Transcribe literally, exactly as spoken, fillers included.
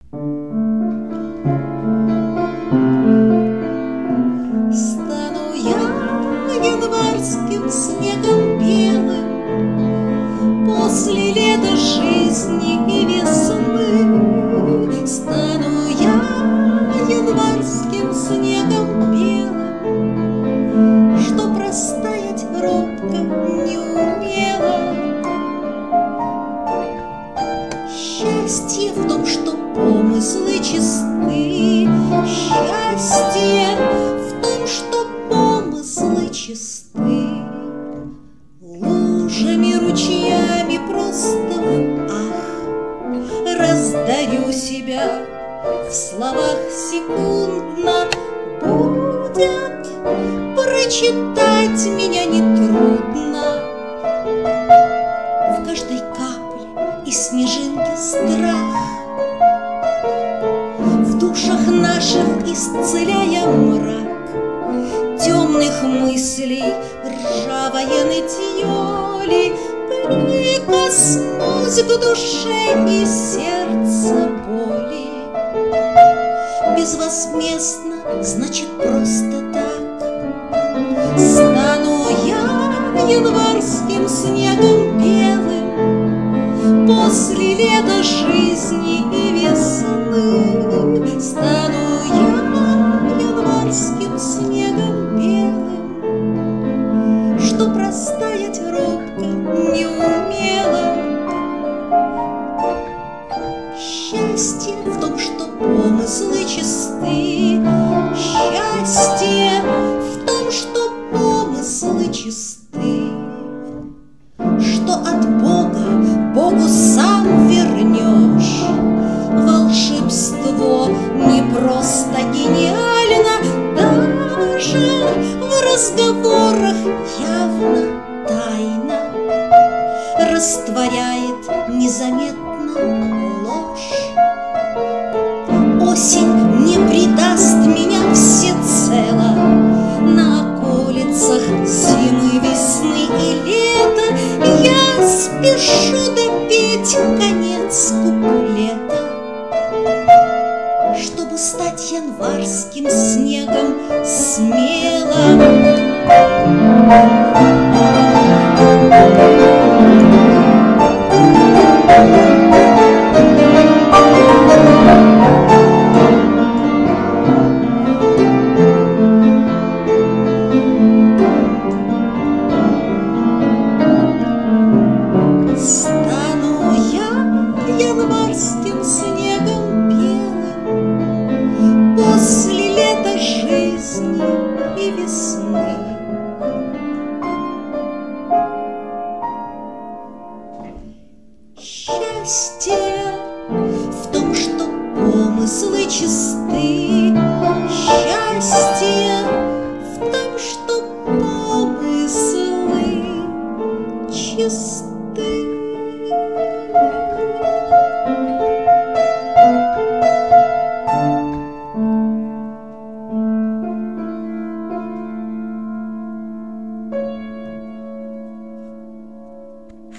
Стану я январским снегом белым после лета жизни и весны. Стану я январским снегом белым, что простаять робко не умела. Счастье в том, что помыслы чисты, счастье в том, что помыслы чисты. Лужами, ручьями просто ах раздарю себя в словах секундно. Будет прочитать меня нетрудно. В каждой капле и снежинке страх, в душах наших исцеляя мрак темных мыслей ржавое нытье ли. Прикоснусь к душе и сердце боли. Безвозмездно, значит просто так. Стану я январским снегом белым после лета жизни и весны. Стану я январским снегом белым, что простаять робко не умела. Счастье в том, что помыслы чисты, счастье в том, что помыслы чисты, что от Бога Богу сам вернешь. Волшебство не просто гениально, даже в разговорах явно тайна растворяет незаметно ложь. Осень не предаст меня всецело на околицах зимы, весны и лета. Я спешу допеть конец куплета, чтобы стать январским снегом смело. Стану я январским снегом белым после лета жизни и весны. Счастье в том, что помыслы чисты,